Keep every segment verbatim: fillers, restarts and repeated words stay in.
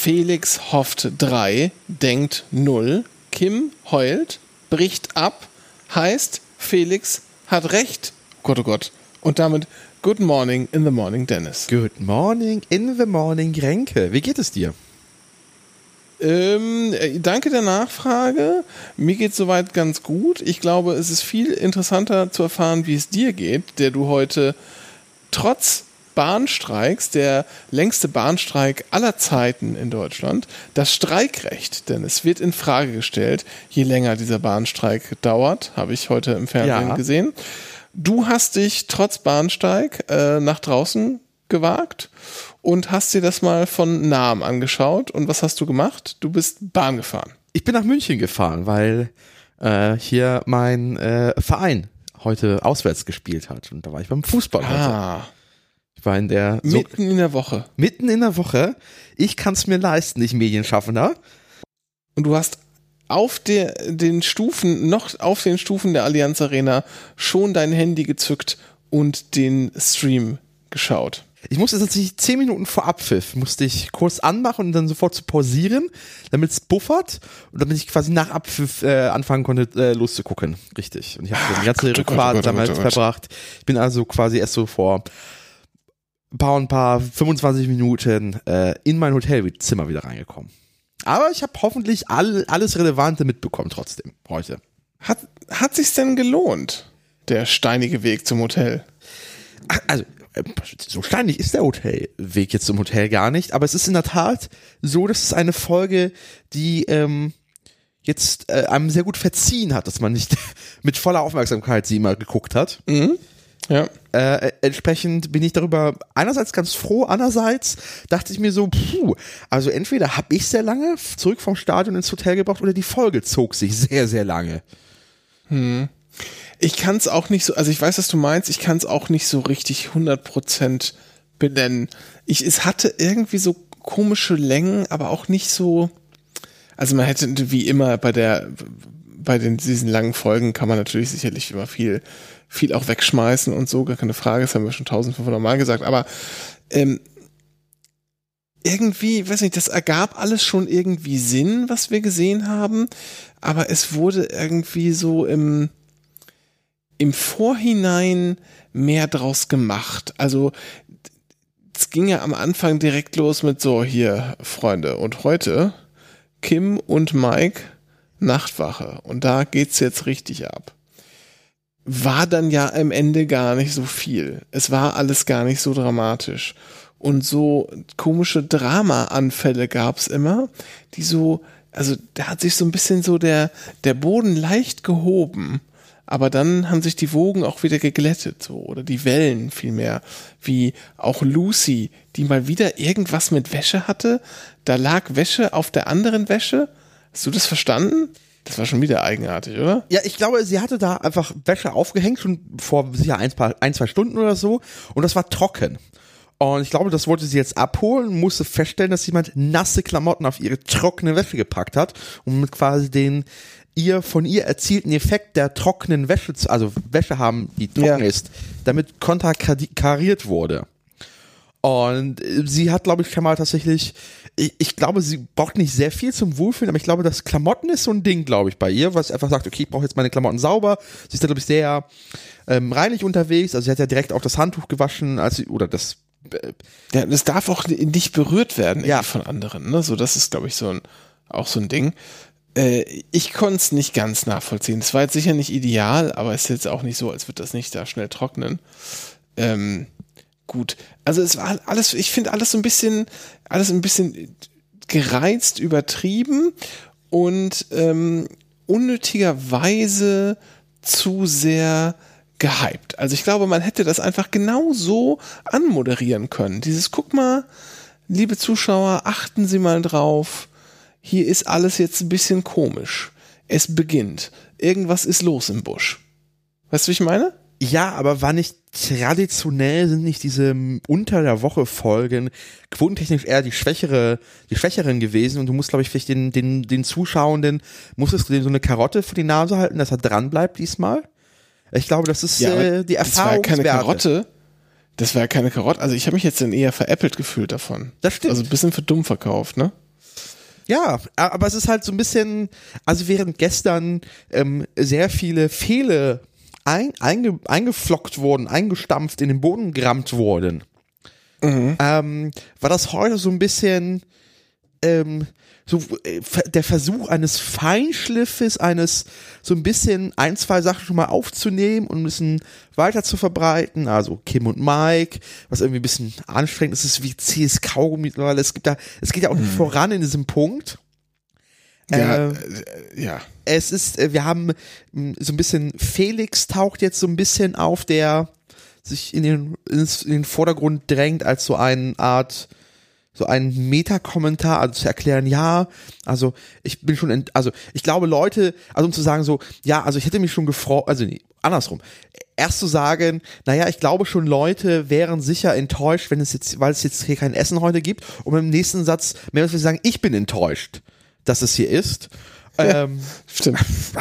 Felix hofft drei, denkt null. Kim heult, bricht ab, heißt Felix hat recht. Gott, oh Gott. Und damit Good morning in the morning, Dennis. Good morning in the morning, Renke. Wie geht es dir? Ähm, danke der Nachfrage. Mir geht es soweit ganz gut. Ich glaube, es ist viel interessanter zu erfahren, wie es dir geht, der du heute trotz Bahnstreiks, der längste Bahnstreik aller Zeiten in Deutschland, das Streikrecht, denn es wird in Frage gestellt, je länger dieser Bahnstreik dauert, habe ich heute im Fernsehen ja. gesehen. Du hast dich trotz Bahnsteig äh, nach draußen gewagt und hast dir das mal von nahem angeschaut. Und was hast du gemacht? Du bist Bahn gefahren. Ich bin nach München gefahren, weil äh, hier mein äh, Verein heute auswärts gespielt hat. Und da war ich beim Fußball heute. Ah. Ich war in der... So, mitten in der Woche. Mitten in der Woche. Ich kann es mir leisten, ich Medienschaffender. Und du hast auf der, den Stufen, noch auf den Stufen der Allianz Arena schon dein Handy gezückt und den Stream geschaut. Ich musste tatsächlich zehn Minuten vor Abpfiff, musste ich kurz anmachen und dann sofort zu pausieren, damit es buffert und damit ich quasi nach Abpfiff äh, anfangen konnte, äh, loszugucken. Richtig. Und ich habe die ganze Rückfahrt damals verbracht. Ich bin also quasi erst so vor ein paar und paar fünfundzwanzig Minuten äh, in mein Hotelzimmer wieder reingekommen. Aber ich habe hoffentlich all, alles Relevante mitbekommen trotzdem heute. Hat, hat sich's denn gelohnt, der steinige Weg zum Hotel? Also, so steinig ist der Hotelweg jetzt zum Hotel gar nicht, aber es ist in der Tat so, dass es eine Folge, die ähm, jetzt äh, einem sehr gut verziehen hat, dass man nicht mit voller Aufmerksamkeit sie immer geguckt hat. Mhm. Ja. Äh, entsprechend bin ich darüber einerseits ganz froh, andererseits dachte ich mir so, puh, also entweder habe ich sehr lange zurück vom Stadion ins Hotel gebraucht oder die Folge zog sich sehr, sehr lange. Hm. Ich kann es auch nicht so, also ich weiß, was du meinst, ich kann es auch nicht so richtig hundert Prozent benennen. Ich, es hatte irgendwie so komische Längen, aber auch nicht so, also man hätte wie immer bei der, bei den, diesen langen Folgen kann man natürlich sicherlich immer viel, viel auch wegschmeißen und so, gar keine Frage, das haben wir schon tausendfünfhundert Mal gesagt, aber ähm, irgendwie, weiß nicht, das ergab alles schon irgendwie Sinn, was wir gesehen haben, aber es wurde irgendwie so im im Vorhinein mehr draus gemacht. Also es ging ja am Anfang direkt los mit so, hier, Freunde, und heute Kim und Mike Nachtwache. Und da geht's jetzt richtig ab. War dann ja am Ende gar nicht so viel. Es war alles gar nicht so dramatisch. Und so komische Drama-Anfälle gab's immer, die so, also da hat sich so ein bisschen so der, der Boden leicht gehoben. Aber dann haben sich die Wogen auch wieder geglättet, so, oder die Wellen vielmehr, wie auch Lucy, die mal wieder irgendwas mit Wäsche hatte. Da lag Wäsche auf der anderen Wäsche. Hast du das verstanden? Das war schon wieder eigenartig, oder? Ja, ich glaube, sie hatte da einfach Wäsche aufgehängt, schon vor sicher ein, paar, ein zwei Stunden oder so, und das war trocken. Und ich glaube, das wollte sie jetzt abholen, musste feststellen, dass jemand nasse Klamotten auf ihre trockene Wäsche gepackt hat, um mit quasi den ihr von ihr erzielten Effekt der trockenen Wäsche, also Wäsche haben, die trocken ja. ist, damit konterkariert wurde. Und sie hat, glaube ich, schon mal tatsächlich, ich, ich glaube, sie braucht nicht sehr viel zum Wohlfühlen, aber ich glaube, das Klamotten ist so ein Ding, glaube ich, bei ihr, was einfach sagt, okay, ich brauche jetzt meine Klamotten sauber. Sie ist da, glaube ich, sehr ähm, reinlich unterwegs, also sie hat ja direkt auch das Handtuch gewaschen, als sie, oder das äh, ja, das darf auch nicht berührt werden ja. von anderen, ne? So, das ist, glaube ich, so ein, auch so ein Ding. Ich konnte es nicht ganz nachvollziehen. Es war jetzt sicher nicht ideal, aber es ist jetzt auch nicht so, als würde das nicht da schnell trocknen. Ähm, gut. Also es war alles, ich finde alles so ein bisschen, alles ein bisschen gereizt, übertrieben und ähm, unnötigerweise zu sehr gehypt. Also ich glaube, man hätte das einfach genau so anmoderieren können. Dieses, guck mal, liebe Zuschauer, achten Sie mal drauf. Hier ist alles jetzt ein bisschen komisch. Es beginnt. Irgendwas ist los im Busch. Weißt du, wie ich meine? Ja, aber war nicht traditionell, sind nicht diese unter der Woche Folgen quotentechnisch eher die schwächere, die schwächeren gewesen und du musst, glaube ich, vielleicht den, den, den Zuschauenden, musstest du dem so eine Karotte vor die Nase halten, dass er dran bleibt diesmal? Ich glaube, das ist ja, äh, die Erfahrung. Das war ja keine Karotte. Das war ja keine Karotte. Also ich habe mich jetzt dann eher veräppelt gefühlt davon. Das stimmt. Also ein bisschen für dumm verkauft, ne? Ja, aber es ist halt so ein bisschen, also während gestern ähm, sehr viele Fehle ein, einge, eingeflockt wurden, eingestampft, in den Boden gerammt wurden, mhm. ähm, war das heute so ein bisschen ähm, so äh, der Versuch eines Feinschliffes, eines so ein bisschen ein, zwei Sachen schon mal aufzunehmen und ein bisschen weiter zu verbreiten. Also Kim und Mike, was irgendwie ein bisschen anstrengend ist, ist wie zähes Kaugummi mittlerweile. Es gibt da, es geht ja auch nicht mhm. voran in diesem Punkt. Ja, äh, äh, ja. Es ist, wir haben so ein bisschen, Felix taucht jetzt so ein bisschen auf, der sich in den, in den Vordergrund drängt als so eine Art, so ein Meta-Kommentar, also zu erklären, ja, also ich bin schon, ent, also ich glaube Leute, also um zu sagen so, ja, also ich hätte mich schon gefreut, also nee, andersrum, erst zu sagen, naja, ich glaube schon Leute wären sicher enttäuscht, wenn es jetzt, weil es jetzt hier kein Essen heute gibt, und im nächsten Satz mehr als wir sagen, ich bin enttäuscht, dass es hier ist. Ja, ähm, stimmt.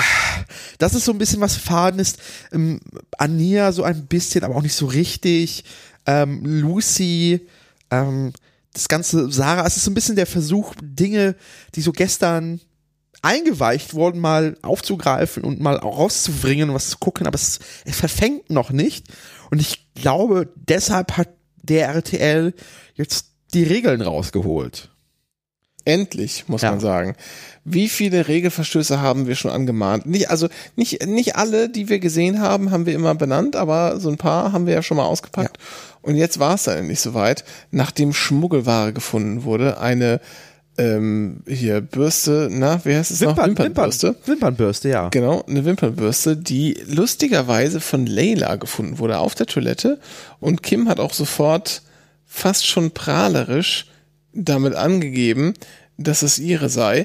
Das ist so ein bisschen was Fadenes. Ähm, Ania so ein bisschen, aber auch nicht so richtig. Ähm, Lucy, ähm, das ganze Sarah, es ist so ein bisschen der Versuch, Dinge, die so gestern eingeweicht wurden, mal aufzugreifen und mal rauszubringen und was zu gucken, aber es, es verfängt noch nicht. Und ich glaube, deshalb hat der R T L jetzt die Regeln rausgeholt. Endlich, muss ja. man sagen. Wie viele Regelverstöße haben wir schon angemahnt? Nicht, also nicht, nicht alle, die wir gesehen haben, haben wir immer benannt, aber so ein paar haben wir ja schon mal ausgepackt. Ja. Und jetzt war es dann endlich soweit, nachdem Schmuggelware gefunden wurde, eine ähm, hier Bürste, na, wie heißt es Wimpern, noch? Wimpernbürste. Wimpern, Wimpernbürste, ja. Genau, eine Wimpernbürste, die lustigerweise von Layla gefunden wurde auf der Toilette. Und Kim hat auch sofort fast schon prahlerisch damit angegeben, dass es ihre sei.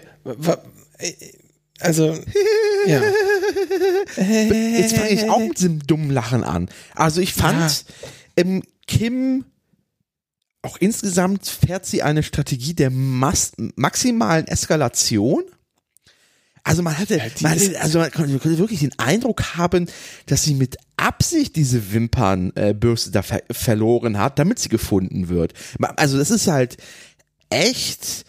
Also, ja. Jetzt fange ich auch mit diesem dummen Lachen an. Also ich fand, ja. ähm, Kim, auch insgesamt fährt sie eine Strategie der Mas- maximalen Eskalation. Also man hatte, ja, man hatte, also man konnte wirklich den Eindruck haben, dass sie mit Absicht diese Wimpernbürste äh, da ver- verloren hat, damit sie gefunden wird. Also das ist halt echt,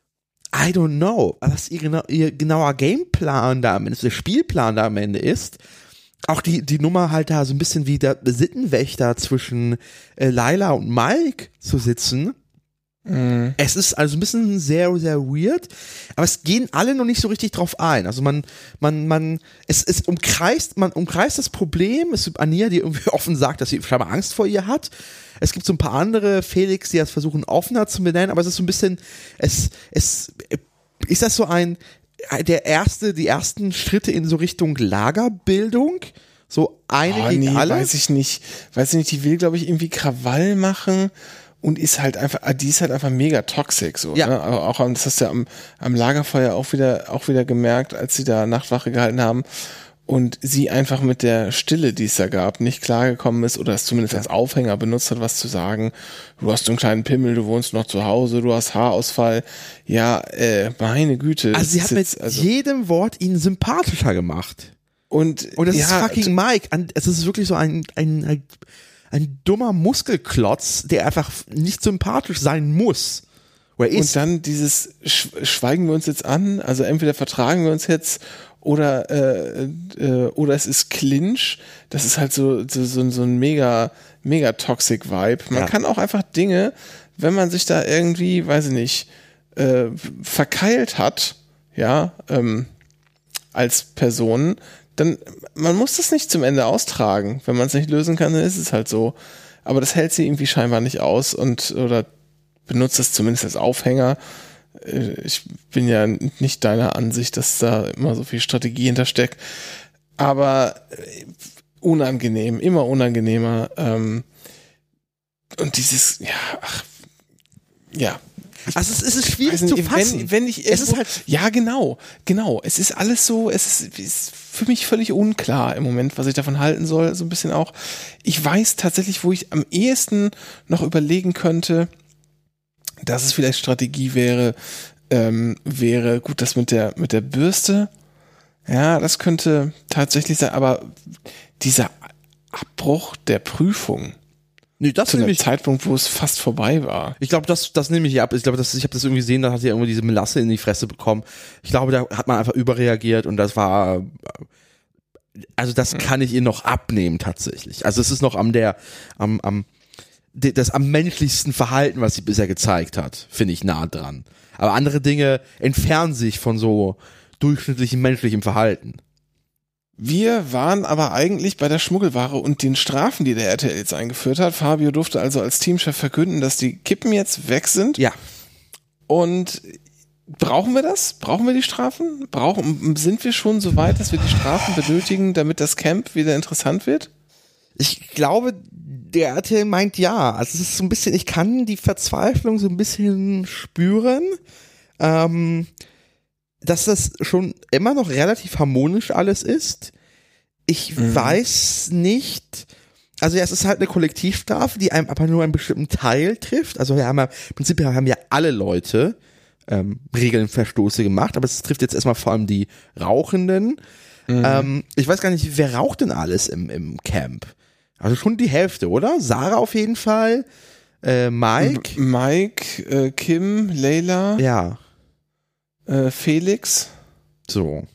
I don't know, was ihr, genau, ihr genauer Gameplan da am Ende, der Spielplan da am Ende ist. Auch die, die Nummer halt da so ein bisschen wie der Sittenwächter zwischen äh, Layla und Mike zu sitzen. Mhm. Es ist also ein bisschen sehr, sehr weird, aber es gehen alle noch nicht so richtig drauf ein. Also man, man, man, es, es umkreist, man umkreist das Problem. Es gibt Ania, die irgendwie offen sagt, dass sie scheinbar Angst vor ihr hat. Es gibt so ein paar andere, Felix, die das versuchen offener zu benennen, aber es ist so ein bisschen, es, es, ist das so ein, der erste, die ersten Schritte in so Richtung Lagerbildung? So eine oh, gegen nee, alle? Weiß ich nicht. Weiß ich nicht, die will, glaube ich, irgendwie Krawall machen. Und ist halt einfach, die ist halt einfach mega toxisch, so, ja. ne? Aber auch, das hast du ja am, am Lagerfeuer auch wieder, auch wieder gemerkt, als sie da Nachtwache gehalten haben und sie einfach mit der Stille, die es da gab, nicht klargekommen ist oder es zumindest ja. als Aufhänger benutzt hat, was zu sagen. Du hast so einen kleinen Pimmel, du wohnst noch zu Hause, du hast Haarausfall. Ja, äh, meine Güte. Also sie hat mit jetzt, also jedem Wort ihn sympathischer gemacht. Und, und das ja, ist fucking Mike. Es ist wirklich so ein, ein, ein Ein dummer Muskelklotz, der einfach nicht sympathisch sein muss. Oder ist. Und dann dieses, schweigen wir uns jetzt an, also entweder vertragen wir uns jetzt oder äh, äh, oder es ist Clinch. Das ist halt so, so, so, so ein mega, mega toxic Vibe. Man ja. kann auch einfach Dinge, wenn man sich da irgendwie, weiß ich nicht, äh, verkeilt hat, ja, ähm, als Person, dann, man muss das nicht zum Ende austragen. Wenn man es nicht lösen kann, dann ist es halt so. Aber das hält sie irgendwie scheinbar nicht aus und, oder benutzt es zumindest als Aufhänger. Ich bin ja nicht deiner Ansicht, dass da immer so viel Strategie hintersteckt. Aber unangenehm, immer unangenehmer. Und dieses, ja, ach, ja. Also es ist schwierig nicht, zu fassen. Wenn, wenn ich, es ist halt, ja genau, genau. Es ist alles so, es ist, ist für mich völlig unklar im Moment, was ich davon halten soll. So ein bisschen auch. Ich weiß tatsächlich, wo ich am ehesten noch überlegen könnte, dass es vielleicht Strategie wäre, ähm, wäre gut, das mit der mit der Bürste. Ja, das könnte tatsächlich sein. Aber dieser Abbruch der Prüfung. Nee, das Zu nehme einem ich. Zeitpunkt, wo es fast vorbei war. Ich glaube, das, das nehme ich ab. Ich glaube, das, ich habe das irgendwie gesehen, da hat sie irgendwie diese Melasse in die Fresse bekommen. Ich glaube, da hat man einfach überreagiert und das war, also das hm. kann ich ihr noch abnehmen tatsächlich. Also es ist noch am der, am, am, das am menschlichsten Verhalten, was sie bisher gezeigt hat, finde ich nah dran. Aber andere Dinge entfernen sich von so durchschnittlichem menschlichem Verhalten. Wir waren aber eigentlich bei der Schmuggelware und den Strafen, die der R T L jetzt eingeführt hat. Fabio durfte also als Teamchef verkünden, dass die Kippen jetzt weg sind. Ja. Und brauchen wir das? Brauchen wir die Strafen? Brauchen, sind wir schon so weit, dass wir die Strafen benötigen, damit das Camp wieder interessant wird? Ich glaube, der R T L meint ja. Also es ist so ein bisschen, ich kann die Verzweiflung so ein bisschen spüren, ähm, dass das schon immer noch relativ harmonisch alles ist. Ich mhm. weiß nicht, also ja, es ist halt eine Kollektivstrafe, die einem aber nur einen bestimmten Teil trifft. Also wir haben ja, im Prinzip haben ja alle Leute ähm, Regelnverstoße gemacht, aber es trifft jetzt erstmal vor allem die Rauchenden. Mhm. Ähm, ich weiß gar nicht, wer raucht denn alles im, im Camp? Also schon die Hälfte, oder? Sarah auf jeden Fall, äh, Mike. M- Mike, äh, Kim, Leila. Ja. Äh, Felix. So.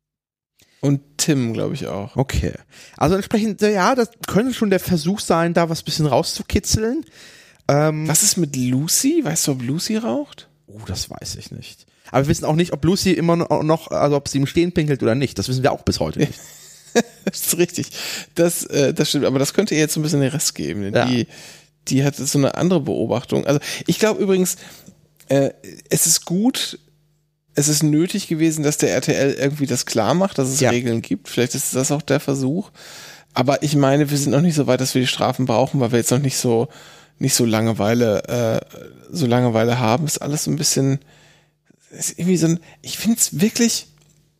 Und Tim, glaube ich auch. Okay. Also entsprechend, ja, das könnte schon der Versuch sein, da was bisschen rauszukitzeln. Ähm, was ist mit Lucy? Weißt du, ob Lucy raucht? Oh, das weiß ich nicht. Aber wir wissen auch nicht, ob Lucy immer noch, also ob sie im Stehen pinkelt oder nicht. Das wissen wir auch bis heute nicht. Das ist richtig. Das, äh, das stimmt. Aber das könnte ihr jetzt so ein bisschen den Rest geben. Denn Ja. Die, die hat so eine andere Beobachtung. Also ich glaube übrigens, äh, es ist gut, es ist nötig gewesen, dass der R T L irgendwie das klar macht, dass es Ja. Regeln gibt. Vielleicht ist das auch der Versuch. Aber ich meine, wir sind noch nicht so weit, dass wir die Strafen brauchen, weil wir jetzt noch nicht so nicht so Langeweile, äh, so Langeweile haben. Ist alles so ein bisschen, ist irgendwie so ein, ich finde es wirklich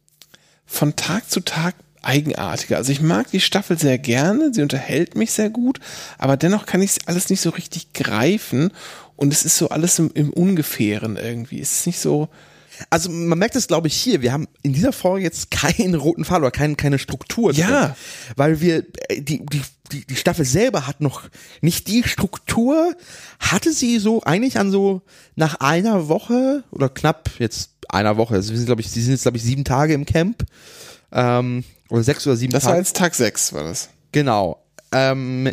von Tag zu Tag eigenartiger. Also ich mag die Staffel sehr gerne, sie unterhält mich sehr gut, aber dennoch kann ich alles nicht so richtig greifen und es ist so alles im, im Ungefähren irgendwie. Es ist nicht so. Also man merkt es, glaube ich, hier. Wir haben in dieser Folge jetzt keinen roten Faden oder keine, keine Struktur drin. Ja. Weil wir, die, die, die, die Staffel selber hat noch nicht die Struktur, hatte sie so eigentlich an so nach einer Woche oder knapp jetzt einer Woche, also wir sind, glaube ich, sie sind jetzt, glaube ich, sieben Tage im Camp, ähm, oder sechs oder sieben Das Tage. war jetzt Tag sechs, war das. Genau. Ähm,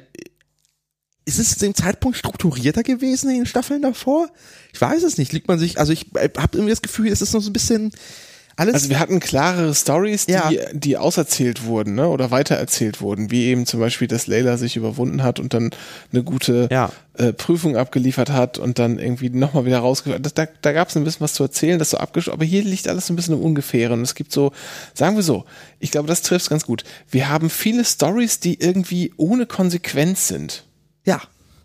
ist es zu dem Zeitpunkt strukturierter gewesen in den Staffeln davor? Ich weiß es nicht. Liegt man sich, also ich habe irgendwie das Gefühl, es ist noch so ein bisschen alles. Also wir hatten klarere Stories, die, Ja. die auserzählt wurden, ne, oder weitererzählt wurden, wie eben zum Beispiel, dass Layla sich überwunden hat und dann eine gute Ja. äh, Prüfung abgeliefert hat und dann irgendwie nochmal wieder rausgeführt. Da, da gab es ein bisschen was zu erzählen, das so abgesch. Aber hier liegt alles so ein bisschen im Ungefähren. Es gibt so, sagen wir so, ich glaube, das trifft ganz gut. Wir haben viele Stories, die irgendwie ohne Konsequenz sind. Ja.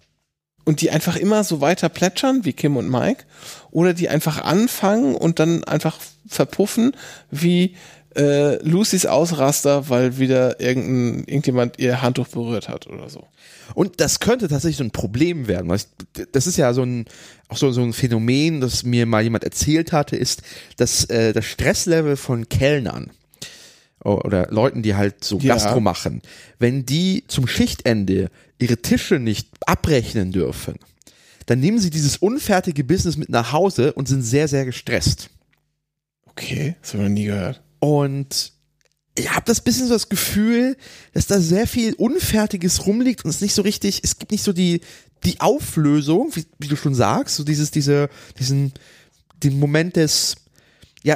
Und die einfach immer so weiter plätschern, wie Kim und Mike, oder die einfach anfangen und dann einfach verpuffen, wie äh, Lucys Ausraster, weil wieder irgendein, irgendjemand ihr Handtuch berührt hat oder so. Und das könnte tatsächlich so ein Problem werden. Weil ich, das ist ja so ein, auch so, so ein Phänomen, das mir mal jemand erzählt hatte, ist, dass äh, das Stresslevel von Kellnern oder Leuten, die halt so Ja. Gastro machen, wenn die zum Schichtende ihre Tische nicht abrechnen dürfen, dann nehmen sie dieses unfertige Business mit nach Hause und sind sehr, sehr gestresst. Okay, das habe ich noch nie gehört. Und ich habe das bisschen so das Gefühl, dass da sehr viel Unfertiges rumliegt und es nicht so richtig, es gibt nicht so die, die Auflösung, wie, wie du schon sagst, so dieses, diese, diesen, den Moment des, ja,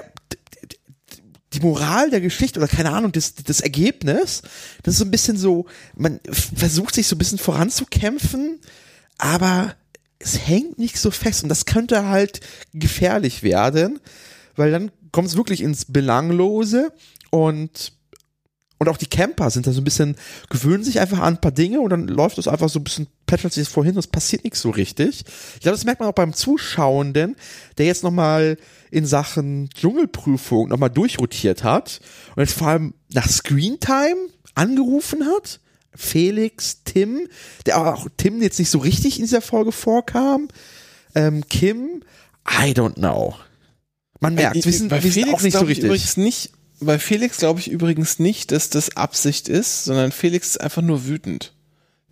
die Moral der Geschichte oder keine Ahnung, das, das Ergebnis, das ist so ein bisschen so, man versucht sich so ein bisschen voranzukämpfen, aber es hängt nicht so fest und das könnte halt gefährlich werden, weil dann kommt es wirklich ins Belanglose und und auch die Camper sind da so ein bisschen, gewöhnen sich einfach an ein paar Dinge und dann läuft es einfach so ein bisschen, plätschert sich das vorhin und es passiert nichts so richtig. Ich glaube, das merkt man auch beim Zuschauenden, der jetzt nochmal in Sachen Dschungelprüfung nochmal durchrotiert hat und jetzt vor allem nach Screentime angerufen hat. Felix, Tim, der aber auch Tim jetzt nicht so richtig in dieser Folge vorkam. Ähm, Kim, I don't know. Man merkt, wir sind, bei wir sind Felix auch nicht so glaub ich richtig. Übrigens nicht, bei Felix glaube ich übrigens nicht, dass das Absicht ist, sondern Felix ist einfach nur wütend.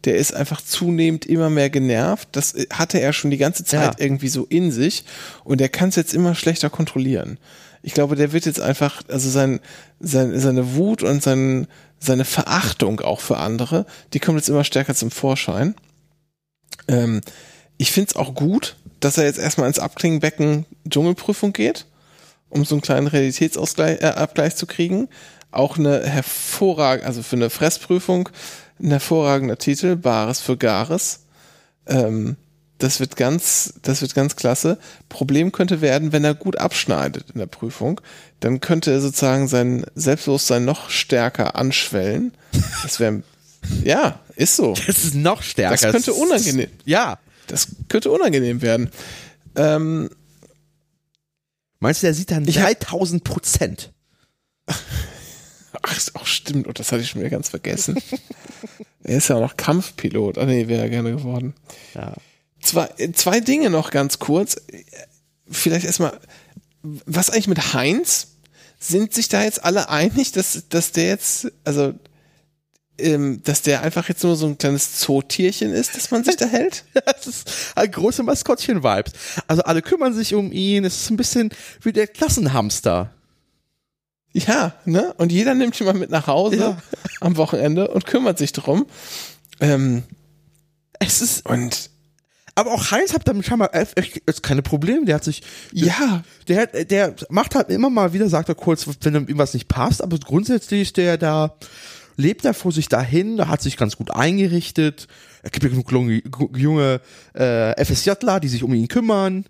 der ist einfach zunehmend immer mehr genervt. Das hatte er schon die ganze Zeit Ja. irgendwie so in sich und der kann es jetzt immer schlechter kontrollieren. Ich glaube, der wird jetzt einfach, also sein, sein, seine Wut und sein, seine Verachtung auch für andere, die kommt jetzt immer stärker zum Vorschein. Ähm, ich finde es auch gut, dass er jetzt erstmal ins Abklingenbecken Dschungelprüfung geht, um so einen kleinen Realitätsabgleich äh, Abgleich zu kriegen. Auch eine hervorragende, also für eine Fressprüfung, ein hervorragender Titel, Bares für Gares. Ähm, das wird ganz, das wird ganz klasse. Problem könnte werden, wenn er gut abschneidet in der Prüfung, dann könnte er sozusagen sein Selbstbewusstsein noch stärker anschwellen. Das wäre, ja, ist so. Das ist noch stärker. Das könnte unangenehm. Ja. Das könnte unangenehm werden. Ähm, Meinst du, der sieht dann Ich hab- dreitausend Prozent? Ach, ist auch stimmt. Und das hatte ich schon wieder ganz vergessen. Er ist ja auch noch Kampfpilot. Ah nee, wäre er gerne geworden. Ja. Zwei, zwei Dinge noch ganz kurz. Vielleicht erstmal, was eigentlich mit Heinz? Sind sich da jetzt alle einig, dass, dass der jetzt, also, ähm, dass der einfach jetzt nur so ein kleines Zootierchen ist, dass man sich da hält? Das ist ein große Maskottchen-Vibes. Also alle kümmern sich um ihn. Es ist ein bisschen wie der Klassenhamster. Ja, ne? Und jeder nimmt ihn mal mit nach Hause Ja. am Wochenende und kümmert sich drum. Ähm, Es ist, und aber auch Heinz hat damit scheinbar echt echt keine Probleme. Der hat sich, ja, der, hat- der macht halt immer mal wieder, sagt er kurz, wenn ihm was nicht passt, aber grundsätzlich der da, lebt er vor sich dahin, da hat sich ganz gut eingerichtet. Es gibt ja genug junge, junge äh, FSJler, die sich um ihn kümmern.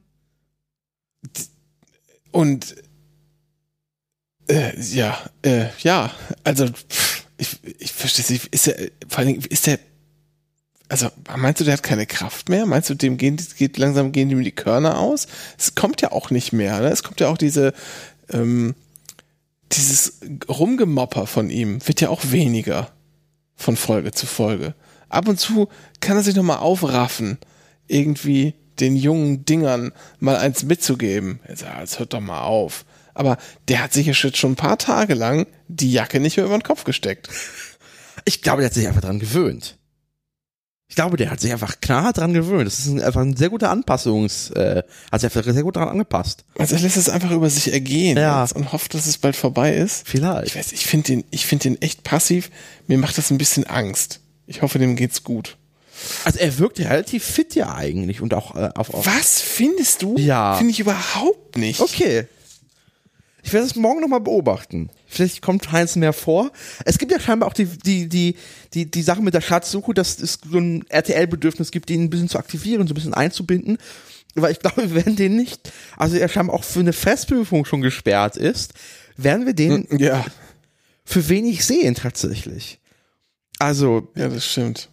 und äh, ja, äh, ja, also pff, ich, ich verstehe es nicht. Ist der, vor allen Dingen, ist der, also meinst du, der hat keine Kraft mehr? Meinst du, dem gehen, geht langsam gehen ihm die Körner aus? Es kommt ja auch nicht mehr, ne? Es kommt ja auch diese, ähm, dieses Rumgemopper von ihm wird ja auch weniger von Folge zu Folge. Ab und zu kann er sich noch mal aufraffen, irgendwie den jungen Dingern mal eins mitzugeben. Er sagt, jetzt hört doch mal auf. Aber der hat sich ja schon ein paar Tage lang die Jacke nicht mehr über den Kopf gesteckt. Ich glaube, der hat sich einfach dran gewöhnt. Ich glaube, der hat sich einfach knallhart dran gewöhnt. Das ist ein, einfach ein sehr guter Anpassungs, äh, hat sich einfach sehr gut dran angepasst. Also er lässt es einfach über sich ergehen Ja. jetzt und hofft, dass es bald vorbei ist. Ich Vielleicht. weiß, ich finde den, ich finde den echt passiv. Mir macht das ein bisschen Angst. Ich hoffe, dem geht's gut. Also er wirkt ja relativ fit ja eigentlich und auch äh, auf, auf. Was findest du? Ja. Finde ich überhaupt nicht. Okay. Ich werde es morgen nochmal beobachten. Vielleicht kommt Heinz mehr vor. Es gibt ja scheinbar auch die, die, die, die, die Sache mit der Schatzsuche, dass es so ein R T L-Bedürfnis gibt, den ein bisschen zu aktivieren, so ein bisschen einzubinden. Weil ich glaube, wir werden den nicht, also er scheinbar auch für eine Festprüfung schon gesperrt ist, werden wir den Ja, für wenig sehen tatsächlich. Also, ja, das stimmt.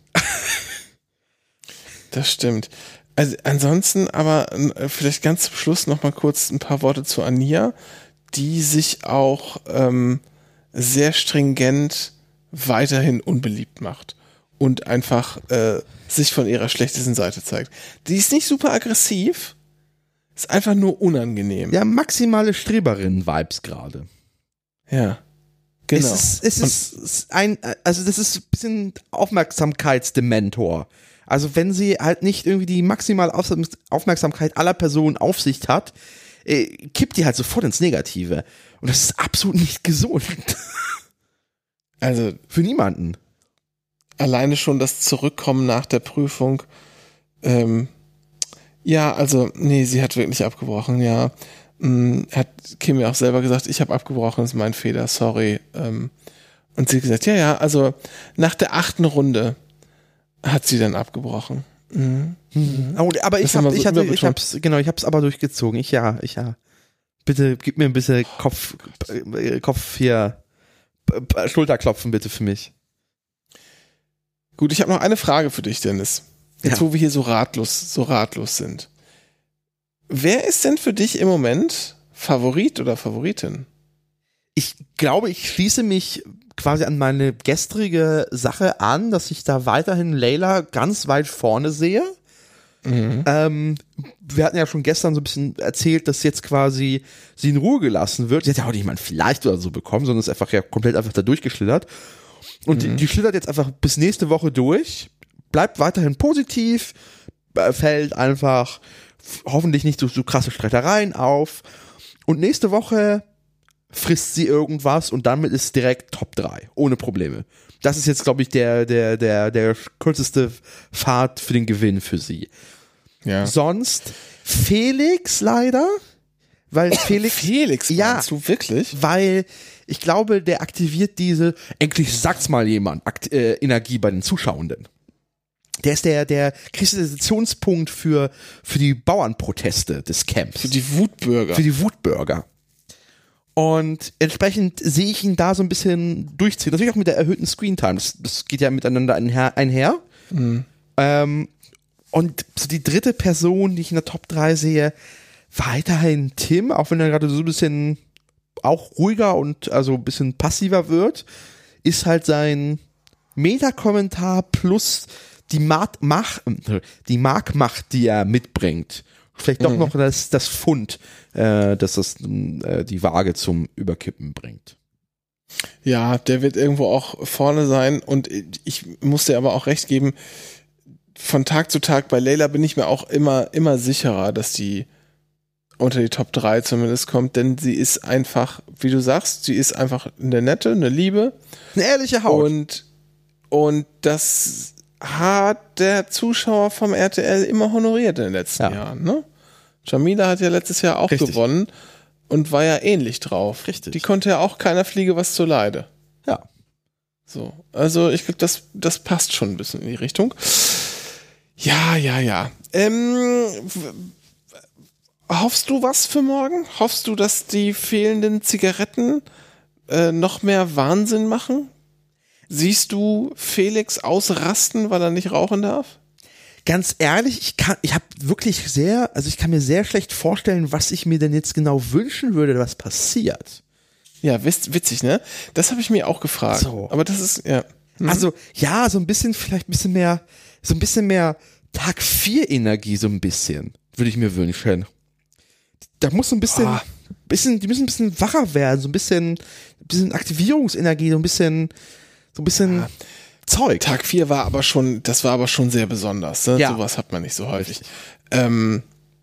Das stimmt. Also ansonsten aber äh, vielleicht ganz zum Schluss noch mal kurz ein paar Worte zu Ania, die sich auch ähm, sehr stringent weiterhin unbeliebt macht und einfach äh, sich von ihrer schlechtesten Seite zeigt. Die ist nicht super aggressiv, ist einfach nur unangenehm. ja, maximale Streberin-Vibes gerade. Ja, genau. Es ist, es ist, es ist ein, also das ist ein bisschen Aufmerksamkeitsdementor. Also wenn sie halt nicht irgendwie die maximale Auf- Aufmerksamkeit aller Personen auf sich hat, äh, kippt die halt sofort ins Negative. Und das ist absolut nicht gesund. Also Für niemanden. alleine schon das Zurückkommen nach der Prüfung. Ähm, ja, also, nee, sie hat wirklich abgebrochen, ja. Hm, hat Kim ja auch selber gesagt, ich habe abgebrochen, ist mein Fehler, sorry. Ähm, und sie hat gesagt, ja, ja, also nach der achten Runde hat sie dann abgebrochen. Mhm. Oh, aber ich Das haben hab, wir so ich hatte, ich überbetont. hab's, genau, ich hab's aber durchgezogen. Ich ja, ich ja. Bitte gib mir ein bisschen Kopf, äh, Kopf hier, P- P- Schulterklopfen bitte für mich. Gut, ich habe noch eine Frage für dich, Dennis. Jetzt, Ja. wo wir hier so ratlos, so ratlos sind. Wer ist denn für dich im Moment Favorit oder Favoritin? Ich glaube, ich schließe mich quasi an meine gestrige Sache an, dass ich da weiterhin Layla ganz weit vorne sehe. Mhm. Ähm, wir hatten ja schon gestern so ein bisschen erzählt, dass jetzt quasi sie in Ruhe gelassen wird. Sie hat ja auch nicht mal ein vielleicht oder so bekommen, sondern ist einfach ja komplett einfach da durchgeschlittert. Und die, die schlittert jetzt einfach bis nächste Woche durch, bleibt weiterhin positiv, fällt einfach hoffentlich nicht so, so krasse Streitereien auf. Und nächste Woche frisst sie irgendwas und damit ist direkt Top drei, ohne Probleme. Das ist jetzt, glaube ich, der, der, der, der kürzeste Pfad für den Gewinn für sie. Ja. Sonst Felix leider, weil Felix... Felix, ja, meinst du wirklich? Weil ich glaube, der aktiviert diese, endlich sagt's mal jemand, Akt, äh, Energie bei den Zuschauenden. Der ist der, der Kristallisationspunkt für, für die Bauernproteste des Camps. Für die Wutbürger. Für die Wutbürger. Und entsprechend sehe ich ihn da so ein bisschen durchziehen. Natürlich auch mit der erhöhten Screentime. Das, das geht ja miteinander einher. einher. Mhm. Ähm, und so die dritte Person, die ich in der Top drei sehe, weiterhin Tim, auch wenn er gerade so ein bisschen auch ruhiger und also ein bisschen passiver wird, ist halt sein Meta-Kommentar plus die Mark, Mach, die Markmacht, die er mitbringt. Vielleicht doch mhm. noch das, das Pfund, äh, dass das äh, die Waage zum Überkippen bringt. Ja, der wird irgendwo auch vorne sein und ich muss dir aber auch recht geben, von Tag zu Tag bei Layla bin ich mir auch immer, immer sicherer, dass die unter die Top drei zumindest kommt, denn sie ist einfach, wie du sagst, sie ist einfach eine nette, eine Liebe. Eine ehrliche Haut. Und, und das hat der Zuschauer vom R T L immer honoriert in den letzten ja. Jahren, ne? Jamila hat ja letztes Jahr auch Richtig. gewonnen und war ja ähnlich drauf. Richtig. Die konnte ja auch keiner Fliege was zuleide. Ja. So, also ich glaube, das, das passt schon ein bisschen in die Richtung. Ja, ja, ja. Ähm, hoffst du was für morgen? Hoffst du, dass die fehlenden Zigaretten äh, noch mehr Wahnsinn machen? Siehst du Felix ausrasten, weil er nicht rauchen darf? Ganz ehrlich, ich kann, ich habe wirklich sehr, also ich kann mir sehr schlecht vorstellen, was ich mir denn jetzt genau wünschen würde, was passiert. Ja, witzig, ne? Das habe ich mir auch gefragt. So. Aber das ist, ja. Mhm. Also, ja, so ein bisschen, vielleicht ein bisschen mehr, so ein bisschen mehr Tag vier Energie, so ein bisschen, würde ich mir wünschen. Da muss so ein bisschen, oh. bisschen, die müssen ein bisschen wacher werden, so ein bisschen, ein bisschen Aktivierungsenergie, so ein bisschen, so ein bisschen ja. Zeug. Tag vier war aber schon, das war aber schon sehr besonders. Ne? Ja. Sowas hat man nicht so häufig. Ähm,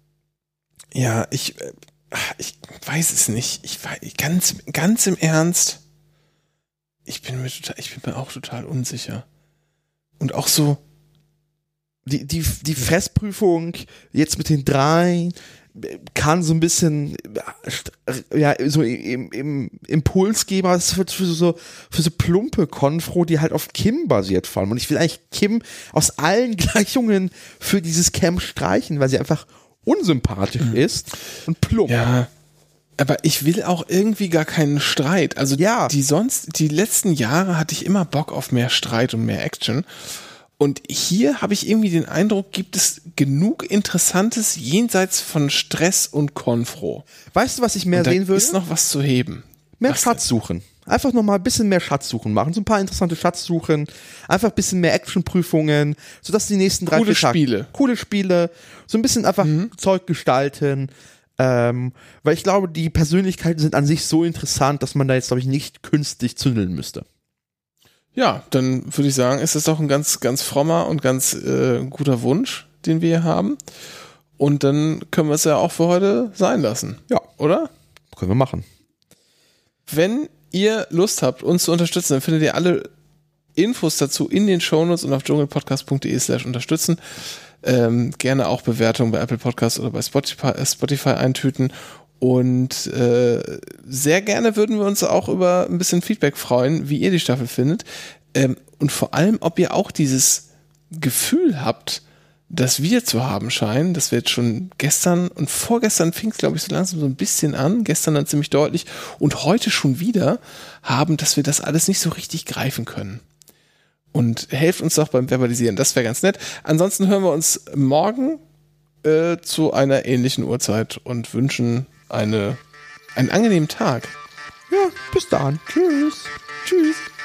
ja, ich, ich weiß es nicht. Ich weiß, ganz, ganz im Ernst, ich bin mir total, ich bin mir auch total unsicher. Und auch so, die, die, die Fressprüfung jetzt mit den drei kann so ein bisschen ja so im, im Impulsgeber das wird für so für so plumpe Konfro, die halt auf Kim basiert vor allem. Und ich will eigentlich Kim aus allen Gleichungen für dieses Camp streichen, weil sie einfach unsympathisch mhm. ist und plump. Ja, aber ich will auch irgendwie gar keinen Streit. Also ja. die sonst die letzten Jahre hatte ich immer Bock auf mehr Streit und mehr Action. Und hier habe ich irgendwie den Eindruck, gibt es genug Interessantes jenseits von Stress und Konfro. Weißt du, was ich mehr sehen würde? Ist noch was zu heben. Mehr was Schatzsuchen. Einfach nochmal ein bisschen mehr Schatzsuchen machen. So ein paar interessante Schatzsuchen. Einfach ein bisschen mehr Actionprüfungen, sodass die nächsten drei, coole vier Tage, Spiele. Coole Spiele. So ein bisschen einfach mhm. Zeug gestalten. Ähm, weil ich glaube, die Persönlichkeiten sind an sich so interessant, dass man da jetzt, glaube ich, nicht künstlich zündeln müsste. Ja, dann würde ich sagen, ist es doch ein ganz, ganz frommer und ganz äh, guter Wunsch, den wir hier haben. Und dann können wir es ja auch für heute sein lassen. Ja. Oder? Können wir machen. Wenn ihr Lust habt, uns zu unterstützen, dann findet ihr alle Infos dazu in den Shownotes und auf dschungelpodcast.de slash unterstützen. Ähm, gerne auch Bewertungen bei Apple Podcasts oder bei Spotify, äh, Spotify eintüten. Und äh, sehr gerne würden wir uns auch über ein bisschen Feedback freuen, wie ihr die Staffel findet. Ähm, und vor allem, ob ihr auch dieses Gefühl habt, das wir zu haben scheinen. Das wird schon gestern und vorgestern fing es, glaube ich, so langsam so ein bisschen an. Gestern dann ziemlich deutlich. Und heute schon wieder haben, dass wir das alles nicht so richtig greifen können. Und helft uns doch beim Verbalisieren. Das wäre ganz nett. Ansonsten hören wir uns morgen äh, zu einer ähnlichen Uhrzeit und wünschen eine, einen angenehmen Tag. Ja, bis dann. Tschüss. Tschüss.